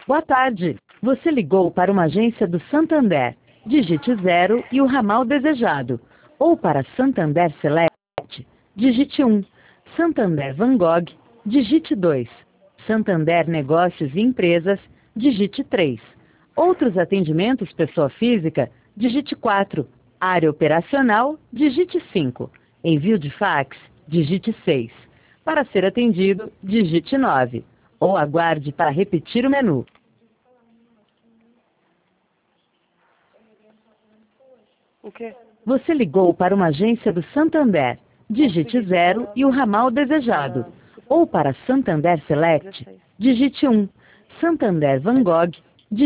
Boa tarde. Você ligou para uma agência do Santander. Digite 0 e o ramal desejado. Ou para Santander Select, digite 1. Santander Van Gogh, digite 2. Santander Negócios e Empresas, digite 3. Outros atendimentos pessoa física, digite 4. Área operacional, digite 5. Envio de fax, digite 6. Para ser atendido, digite 9. Ou aguarde para repetir o menu. O quê? Você ligou para uma agência do Santander. Digite 0 e o ramal desejado. Ou para Santander Select, digite 1. Santander Van Gogh,